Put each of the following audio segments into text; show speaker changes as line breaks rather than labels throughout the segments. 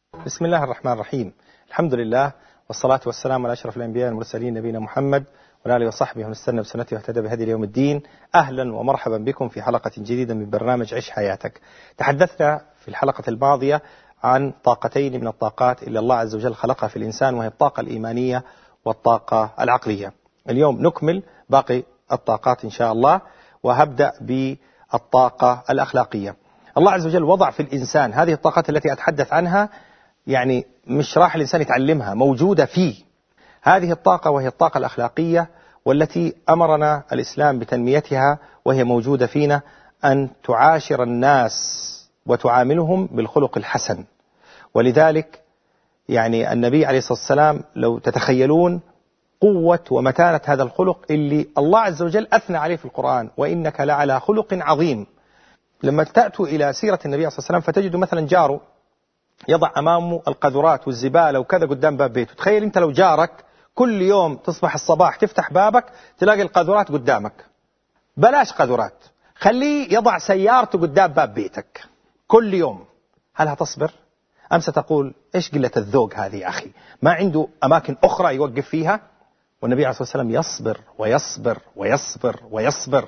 بسم الله الرحمن الرحيم. الحمد لله والصلاة والسلام على أشرف الأنبياء والمرسلين نبينا محمد وعلى آله وصحبه ومن استنى بسنته واهتدى بهدي يوم الدين. أهلا ومرحبا بكم في حلقة جديدة من برنامج عيش حياتك. تحدثنا في الحلقة الماضية عن طاقتين من الطاقات اللي الله عز وجل خلقها في الإنسان، وهي الطاقة الإيمانية والطاقة العقلية. اليوم نكمل باقي الطاقات إن شاء الله، وهبدأ بالطاقة الأخلاقية. الله عز وجل وضع في الإنسان هذه الطاقات التي أتحدث عنها، يعني مش راح الإنسان يتعلمها، موجودة فيه هذه الطاقة، وهي الطاقة الأخلاقية، والتي أمرنا الإسلام بتنميتها، وهي موجودة فينا، أن تعاشر الناس وتعاملهم بالخلق الحسن. ولذلك يعني النبي عليه الصلاة والسلام لو تتخيلون قوة ومتانة هذا الخلق اللي الله عز وجل أثنى عليه في القرآن، وإنك لعلى خلق عظيم. لما تأتوا إلى سيرة النبي عليه الصلاة والسلام فتجدوا مثلا جاره يضع أمامه القاذورات والزبالة وكذا قدام باب بيته. تخيل أنت لو جارك كل يوم تصبح الصباح تفتح بابك تلاقي القاذورات قدامك. بلاش قاذورات، خليه يضع سيارته قدام باب بيتك كل يوم. هل هتصبر؟ أم ستقول إيش قلة الذوق هذه يا أخي، ما عنده أماكن أخرى يوقف فيها؟ والنبي عليه الصلاة والسلام يصبر ويصبر ويصبر ويصبر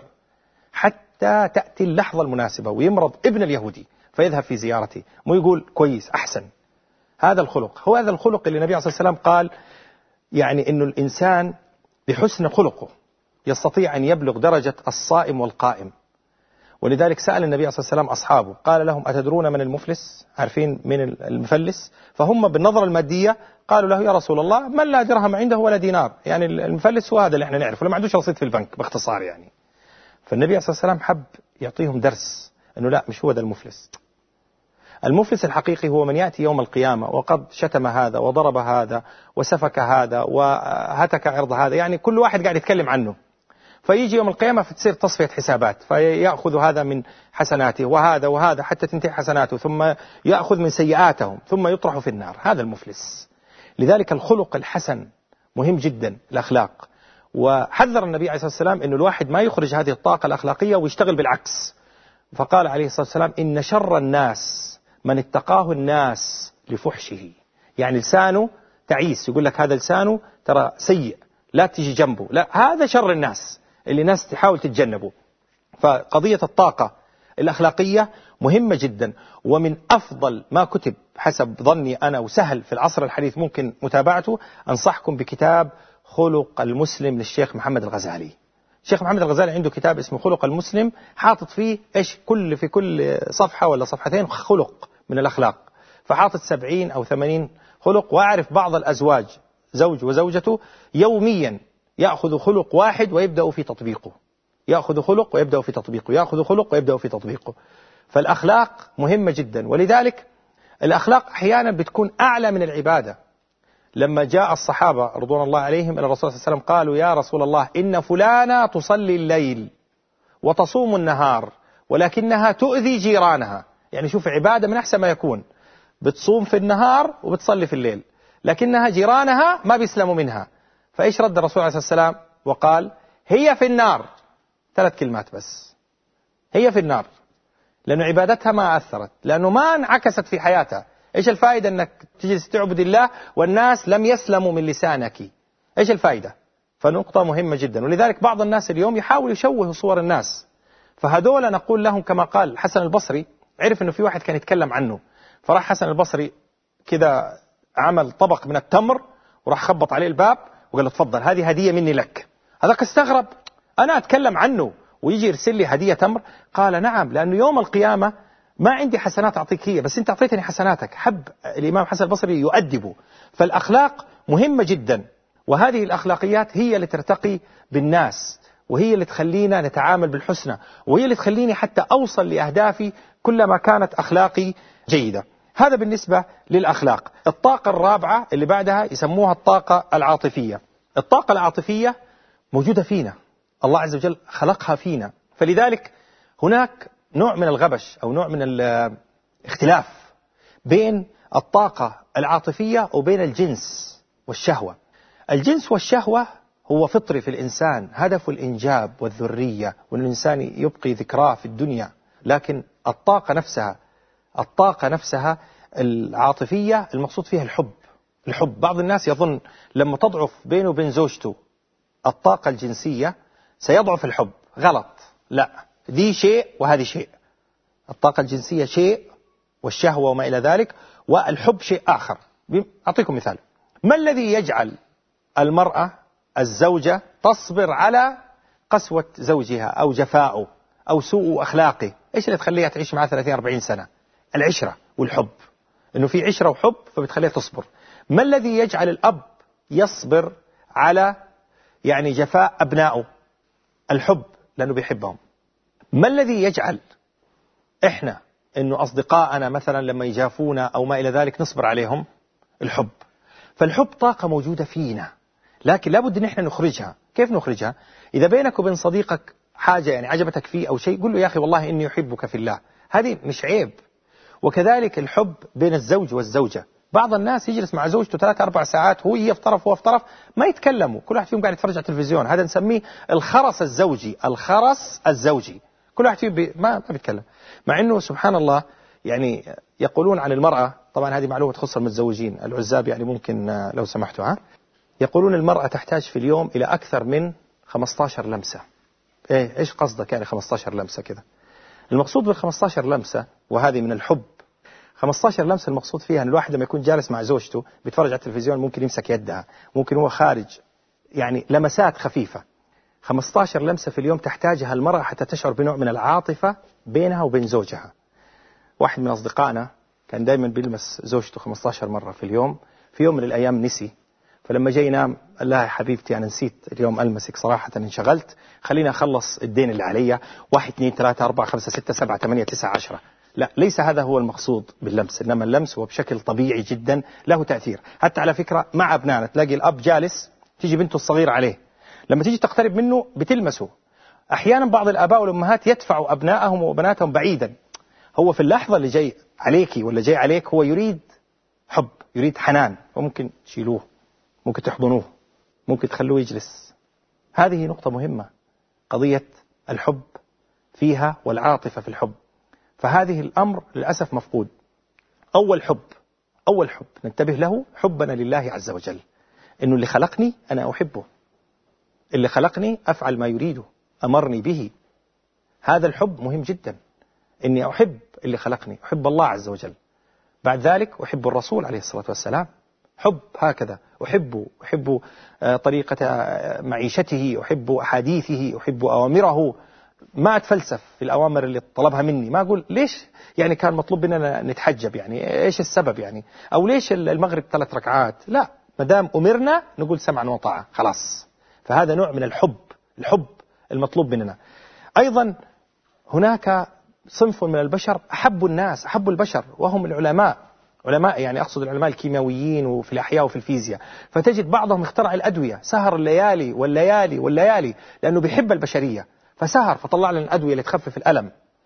حتى تأتي اللحظة المناسبة ويمرض ابن اليهودي فيذهب في زيارته ويقول كويس أحسن. هذا الخلق هو هذا الخلق اللي النبي عليه الصلاة والسلام قال يعني إنه الإنسان بحسن خلقه يستطيع أن يبلغ درجة الصائم والقائم. ولذلك سأل النبي عليه الصلاة والسلام أصحابه قال لهم أتدرون من المفلس؟ عارفين من المفلس؟ فهم بالنظرة المادية قالوا له يا رسول الله من لا درهم عنده ولا دينار، يعني المفلس هو هذا اللي احنا نعرفه، ما عندوش رصيد في البنك باختصار يعني. فالنبي عليه الصلاة والسلام حب يعطيهم درس أنه لا، مش هو ده المفلس. المفلس الحقيقي هو من يأتي يوم القيامة وقد شتم هذا وضرب هذا وسفك هذا وهتك عرض هذا، يعني كل واحد قاعد يتكلم عنه، فيجي يوم القيامة فتصير تصفية حسابات، فيأخذ هذا من حسناته وهذا وهذا حتى تنتهي حسناته، ثم يأخذ من سيئاتهم ثم يطرح في النار. هذا المفلس. لذلك الخلق الحسن مهم جدا، الأخلاق. وحذر النبي عليه الصلاة والسلام أنه الواحد ما يخرج هذه الطاقة الأخلاقية ويشتغل بالعكس. فقال عليه الصلاة والسلام إن شر الناس من اتقاه الناس لفحشه. يعني لسانه تعيس، يقول لك هذا لسانه ترى سيء لا تيجي جنبه، لا، هذا شر الناس اللي الناس تحاول تتجنبه. فقضية الطاقة الأخلاقية مهمة جدا، ومن أفضل ما كتب حسب ظني أنا وسهل في العصر الحديث ممكن متابعته، أنصحكم بكتاب خلق المسلم للشيخ محمد الغزالي. الشيخ محمد الغزالي عنده كتاب اسمه خلق المسلم، حاطط فيه إيش في كل صفحة ولا صفحتين خلق من الأخلاق، فحاطط 70 أو 80 خلق. وأعرف بعض الأزواج زوج وزوجته يوميا يأخذ خلق واحد ويبدأ في تطبيقه، يأخذ خلق ويبدأ في تطبيقه، يأخذ خلق ويبدأ في تطبيقه. فالأخلاق مهمة جدا، ولذلك الأخلاق أحيانا بتكون أعلى من العبادة. لما جاء الصحابة رضوان الله عليهم إلى الرسول صلى الله عليه وسلم قالوا يا رسول الله إن فلانة تصلي الليل وتصوم النهار ولكنها تؤذي جيرانها. يعني شوف عبادة من أحسن ما يكون، بتصوم في النهار وبتصلي في الليل، لكنها جيرانها ما بيسلموا منها. فإيش رد الرسول عليه الصلاة والسلام وقال هي في النار. 3 كلمات بس، هي في النار، لأنه عبادتها ما أثرت، لأنه ما انعكست في حياتها. إيش الفائدة أنك تجلس تعبد الله والناس لم يسلموا من لسانك؟ إيش الفائدة؟ فنقطة مهمة جدا. ولذلك بعض الناس اليوم يحاول يشوه صور الناس، فهدول نقول لهم كما قال حسن البصري، عرف أنه في واحد كان يتكلم عنه، فراح حسن البصري كذا عمل طبق من التمر وراح خبط عليه الباب وقال له تفضل هذه هدية مني لك. هذاك استغرب، أنا أتكلم عنه ويجي يرسل لي هدية تمر؟ قال نعم، لأنه يوم القيامة ما عندي حسنات أعطيك هي، بس أنت أعطيتني حسناتك. حب الإمام حسن البصري يؤدبه. فالأخلاق مهمة جدا، وهذه الأخلاقيات هي اللي ترتقي بالناس، وهي اللي تخلينا نتعامل بالحسنى، وهي اللي تخليني حتى أوصل لأهدافي كلما كانت أخلاقي جيدة. هذا بالنسبة للأخلاق. الطاقة الرابعة اللي بعدها يسموها الطاقة العاطفية. الطاقة العاطفية موجودة فينا، الله عز وجل خلقها فينا. فلذلك هناك نوع من الغبش أو نوع من الاختلاف بين الطاقة العاطفية وبين الجنس والشهوة. الجنس والشهوة هو فطري في الإنسان، هدف الإنجاب والذرية، وأن الإنسان يبقي ذكراه في الدنيا. لكن الطاقة نفسها العاطفية المقصود فيها الحب. بعض الناس يظن لما تضعف بينه وبين زوجته الطاقة الجنسية سيضعف الحب. غلط، لا، دي شيء وهذه شيء. الطاقة الجنسية شيء والشهوة وما إلى ذلك، والحب شيء آخر. أعطيكم مثال. ما الذي يجعل المرأة الزوجة تصبر على قسوة زوجها أو جفاؤه أو سوء أخلاقه؟ إيش اللي تخليها تعيش معه 30-40 سنة؟ العشرة والحب، إنه في عشرة وحب فبتخليها تصبر. ما الذي يجعل الأب يصبر على جفاء أبنائه؟ الحب، لأنه بيحبهم. ما الذي يجعل إحنا إنه أصدقائنا مثلا لما يجافونا أو ما إلى ذلك نصبر عليهم؟ الحب. فالحب طاقة موجودة فينا، لكن لابد إن إحنا نخرجها. كيف نخرجها؟ إذا بينك وبين صديقك حاجة عجبتك فيه أو شيء، قل له يا أخي والله إني أحبك في الله، هذه مش عيب. وكذلك الحب بين الزوج والزوجة. بعض الناس يجلس مع زوجته 3-4 ساعات، هي في طرف وهو في طرف، ما يتكلموا، كل واحد فيهم قاعد يتفرج على التلفزيون. هذا نسميه الخرس الزوجي. الخرس الزوجي، كل واحد فيهم ما بيتكلم. مع أنه سبحان الله يقولون عن المرأة، طبعا هذه معلومة تخص المتزوجين العزاب، ممكن لو سمحتوا، يقولون المرأة تحتاج في اليوم إلى أكثر من 15 لمسة. إيش قصدك 15 لمسة كذا؟ المقصود بال15 لمسة، وهذه من الحب. 15 لمسة المقصود فيها أن الواحد لما يكون جالس مع زوجته بيتفرج على التلفزيون ممكن يمسك يدها، ممكن هو خارج، لمسات خفيفة. 15 لمسة في اليوم تحتاجها المرأة حتى تشعر بنوع من العاطفة بينها وبين زوجها. واحد من أصدقائنا كان دائما بيلمس زوجته 15 مرة في اليوم. في يوم من الأيام نسي، فلما جاي ينام قال لها يا حبيبتي أنا نسيت اليوم ألمسك صراحة، انشغلت، خليني أخلص الدين اللي علي. 1 2 3 4 5 6 7 8 9 10. لا، ليس هذا هو المقصود باللمس، إنما اللمس هو بشكل طبيعي جدا له تأثير. حتى على فكرة مع أبنائنا تلاقي الأب جالس، تيجي بنته الصغيرة عليه، لما تيجي تقترب منه بتلمسه. أحيانا بعض الآباء والأمهات يدفعوا أبنائهم وبناتهم بعيدا. هو في اللحظة اللي جاي عليكي ولا جاي عليك هو يريد حب، يريد حنان، وممكن تشيلوه، ممكن تحضنوه، ممكن تخلوه يجلس. هذه نقطة مهمة، قضية الحب فيها والعاطفة في الحب. فهذه الأمر للأسف مفقود. أول حب ننتبه له حبنا لله عز وجل، إنه اللي خلقني أنا أحبه، اللي خلقني أفعل ما يريده، أمرني به. هذا الحب مهم جدا، إني أحب اللي خلقني، أحب الله عز وجل. بعد ذلك أحب الرسول عليه الصلاة والسلام، حب هكذا، أحب طريقة معيشته، أحب أحاديثه، أحب أوامره. ما أتفلسف في الأوامر اللي طلبها مني، ما أقول ليش كان مطلوب مننا نتحجب، إيش السبب أو ليش المغرب 3 ركعات. لا، مدام أمرنا نقول سمعا وطاعة خلاص. فهذا نوع من الحب المطلوب مننا. أيضا هناك صنف من البشر أحب البشر وهم العلماء، أقصد العلماء الكيماويين وفي الأحياء وفي الفيزياء. فتجد بعضهم اخترع الأدوية، سهر الليالي والليالي لأنه بيحب البشرية، فسهر فطلع لنا الأدوية اللي تخفف الألم.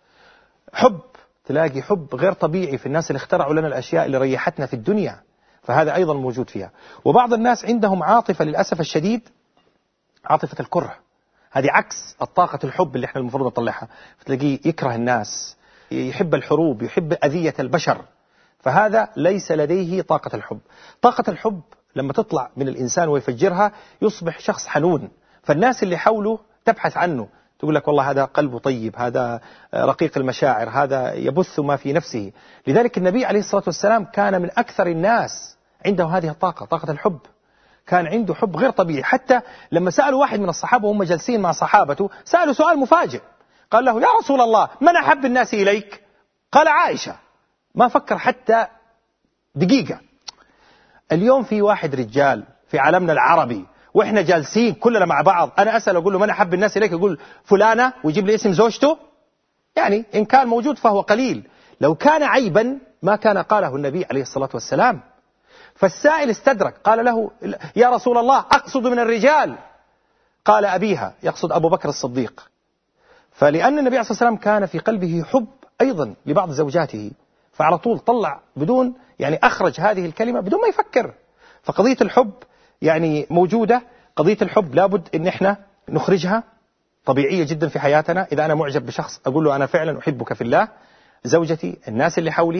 تلاقي حب غير طبيعي في الناس اللي اخترعوا لنا الأشياء اللي ريحتنا في الدنيا، فهذا أيضا موجود فيها. وبعض الناس عندهم عاطفة للأسف الشديد، عاطفة الكره، هذه عكس الطاقة الحب اللي احنا المفروض نطلعها. فتلاقيه يكره الناس، يحب الحروب، يحب أذية البشر، فهذا ليس لديه طاقة الحب. طاقة الحب لما تطلع من الإنسان ويفجرها يصبح شخص حنون، فالناس اللي حوله تبحث عنه، تقول لك والله هذا قلبه طيب، هذا رقيق المشاعر، هذا يبث ما في نفسه. لذلك النبي عليه الصلاة والسلام كان من أكثر الناس عنده هذه الطاقة، طاقة الحب. كان عنده حب غير طبيعي. حتى لما سألوا واحد من الصحابة وهم جالسين مع صحابته، سألوا سؤال مفاجئ، قال له يا رسول الله من أحب الناس إليك؟ قال عائشة. ما فكر حتى دقيقة. اليوم في واحد رجال في عالمنا العربي وإحنا جالسين كلنا مع بعض، أنا أسأل أقول له من أحب الناس إليك؟ يقول فلانة ويجيب لي اسم زوجته. إن كان موجود فهو قليل، لو كان عيبا ما كان قاله النبي عليه الصلاة والسلام. فالسائل استدرك، قال له يا رسول الله أقصد من الرجال؟ قال أبيها، يقصد أبو بكر الصديق. فلأن النبي عليه الصلاة والسلام كان في قلبه حب أيضا لبعض زوجاته، فعلى طول طلع بدون أخرج هذه الكلمة بدون ما يفكر. فقضية الحب موجودة. قضية الحب لابد إن إحنا نخرجها، طبيعية جدا في حياتنا. إذا أنا معجب بشخص أقول له أنا فعلا أحبك في الله. زوجتي، الناس اللي حولي،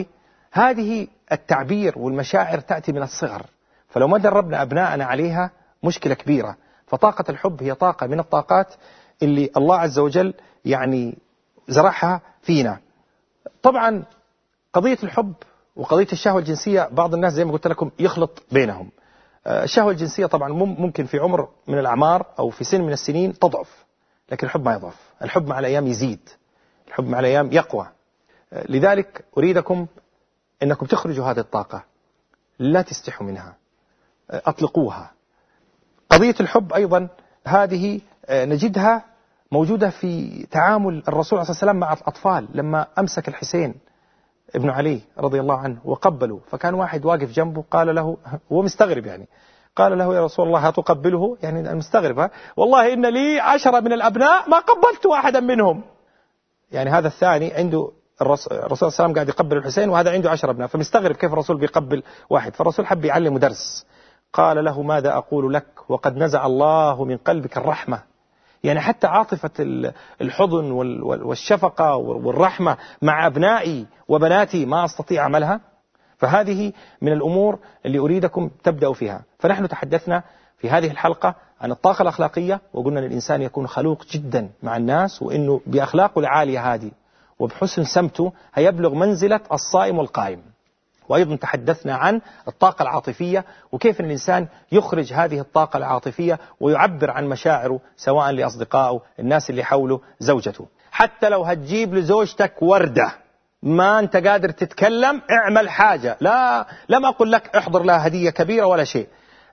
هذه التعبير والمشاعر تأتي من الصغر، فلو ما دربنا أبناءنا عليها مشكلة كبيرة. فطاقة الحب هي طاقة من الطاقات اللي الله عز وجل يعني زرعها فينا. طبعا قضية الحب وقضية الشهوة الجنسية بعض الناس زي ما قلت لكم يخلط بينهم. الشهوة الجنسية طبعا ممكن في عمر من الأعمار أو في سن من السنين تضعف، لكن الحب ما يضعف، الحب مع الأيام يزيد، الحب مع الأيام يقوى. لذلك أريدكم أنكم تخرجوا هذه الطاقة، لا تستحوا منها، أطلقوها. قضية الحب أيضا هذه نجدها موجودة في تعامل الرسول صلى الله عليه وسلم مع الأطفال، لما أمسك الحسين ابن علي رضي الله عنه وقبله، فكان واحد واقف جنبه قال له، هو مستغرب يعني، قال له يا رسول الله هتقبله؟ يعني المستغرب، والله إن لي 10 من الأبناء ما قبلت واحدا منهم. يعني هذا الثاني عنده الرسول صلى الله عليه وسلم قاعد يقبل الحسين، وهذا عنده 10 أبناء، فمستغرب كيف الرسول بيقبل واحد. فالرسول حب يعلمه درس، قال له ماذا أقول لك وقد نزع الله من قلبك الرحمة. يعني حتى عاطفة الحضن والشفقة والرحمة مع أبنائي وبناتي ما أستطيع عملها. فهذه من الأمور اللي أريدكم تبدأوا فيها. فنحن تحدثنا في هذه الحلقة عن الطاقة الأخلاقية، وقلنا للإنسان يكون خلوق جدا مع الناس، وإنه بأخلاقه العالية هذه وبحسن سمته هيبلغ منزلة الصائم والقائم. وأيضا تحدثنا عن الطاقة العاطفية وكيف الإنسان يخرج هذه الطاقة العاطفية ويعبر عن مشاعره سواء لأصدقائه، الناس اللي حوله، زوجته. حتى لو هتجيب لزوجتك وردة ما أنت قادر تتكلم، اعمل حاجة. لم أقل لك احضر لها هدية كبيرة ولا شيء.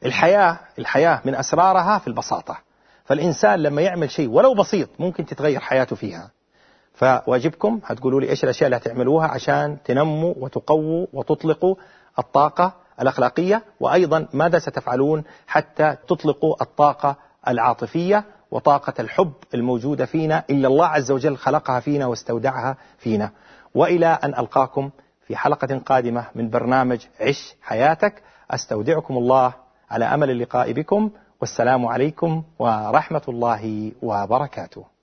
الحياة من أسرارها في البساطة، فالإنسان لما يعمل شيء ولو بسيط ممكن تتغير حياته فيها. فواجبكم هتقولوا لي إيش الأشياء اللي هتعملوها عشان تنموا وتقووا وتطلقوا الطاقة الأخلاقية، وأيضا ماذا ستفعلون حتى تطلقوا الطاقة العاطفية وطاقة الحب الموجودة فينا، إلا الله عز وجل خلقها فينا واستودعها فينا. وإلى أن ألقاكم في حلقة قادمة من برنامج عش حياتك، أستودعكم الله على أمل اللقاء بكم، والسلام عليكم ورحمة الله وبركاته.